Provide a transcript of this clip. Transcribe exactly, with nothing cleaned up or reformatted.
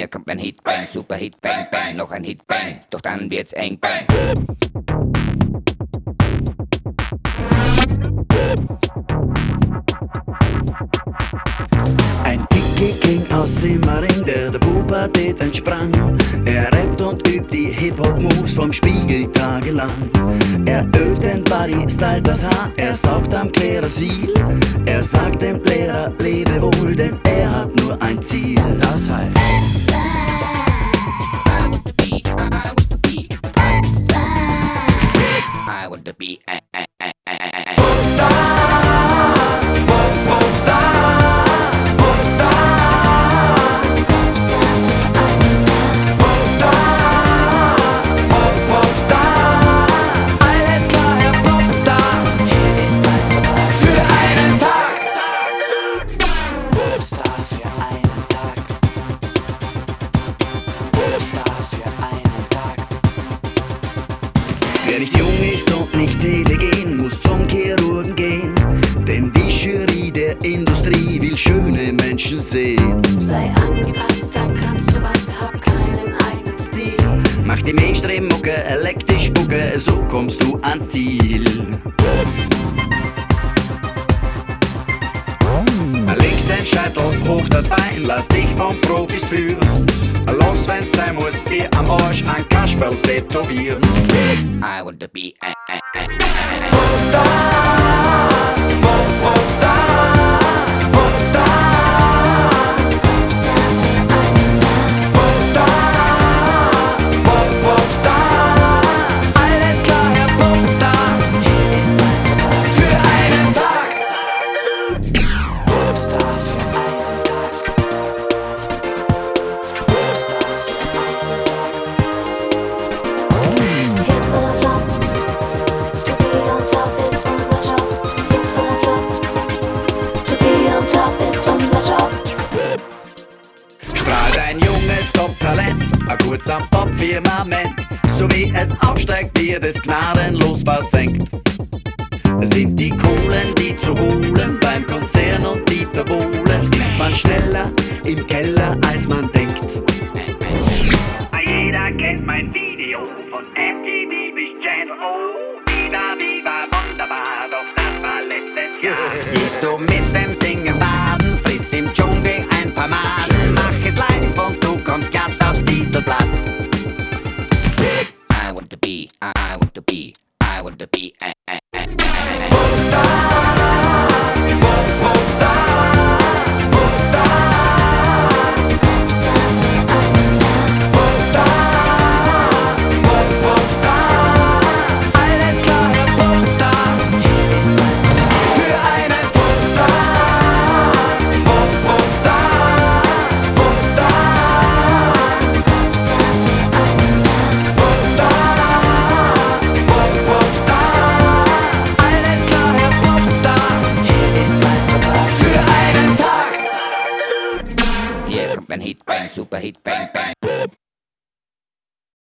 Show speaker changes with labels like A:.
A: Hier kommt ein Hit, Bang, super Hit, Bang, Bang, noch ein Hit, Bang, doch dann wird's eng, Bang.
B: Ein Dicke King aus Simmering, der der Pubertät entsprang. Er rappt und übt die Hip-Hop-Moves vom Spiegel tagelang. Er ölt den Body, stylt das Haar, er saugt am Klerasil. Er sagt dem Lehrer, lebe wohl, denn er hat nur ein Ziel. Das heißt
A: I want to be a, a, a, a, a, a.
B: Popstar, Pop, Popstar, Popstar, Popstar, Pop, Popstar. Alles klar, Herr Popstar, hier ist dein Vertrag für einen Tag. Popstar für einen Tag. Popstar für einen Tag. Wer nicht jung ist und nicht telegen, muss zum Chirurgen gehen. Denn die Jury der Industrie will schöne Menschen sehen.
C: Sei angepasst, dann kannst du was, hab keinen eigenen Stil.
B: Mach die Mainstream-Mucke, leck die Spucke, so kommst du ans Ziel. Links den Scheitel, hoch das Bein, lass dich von Profis führen. Los, wenn's sein muss, dir am Arsch ein Kasperl tätowieren.
A: I want to be a, a, a, a, a.
B: Popstar, Pop, Popstar, Popstar,
C: Popstar für einen Tag.
B: Popstar, Pop, Popstar. Alles klar, Herr Popstar,
C: Hier ist dein Vertrag
B: für einen Tag. Popstar für einen Tag. Popstar für einen Tag.
C: Hit oder Flop, to be on top ist unser Job. Hit oder Flop, to be on top ist unser Job.
B: Strahlt ein junges Top-Talent, ein kurz am Pop-Firmament. So wie es aufsteigt, wird es gnadenlos versenkt. Sind die Kohlen, die zu holen beim Konzern und Dieter Bohlen, ist man schneller im Keller, als man denkt.
D: Jeder kennt mein Video von M T V bis Channel O. Viva, viva, wunderbar, doch das war letztes Jahr.
A: Gehst du mit dem Singen baden, friss im Dschungel ein paar Maden, mach es live und du kommst glatt aufs Titelblatt. I want to be, I want to be, I want to be a, a, a, a, a.
B: Popstar, Pop, Popstar, Popstar,
C: Popstar für einen Tag.
B: Popstar, Pop, Popstar. Alles klar, Herr Popstar,
C: Hier ist dein Vertrag
B: für einen Popstar, Pop, Popstar, Popstar,
C: Popstar für einen Tag.
B: Popstar, Pop, Popstar. Alles klar, Herr Popstar,
C: Hier ist dein Vertrag
B: für einen Tag.
A: Hier kommt ein Hit, Bang, super Hit, Bang, Bang.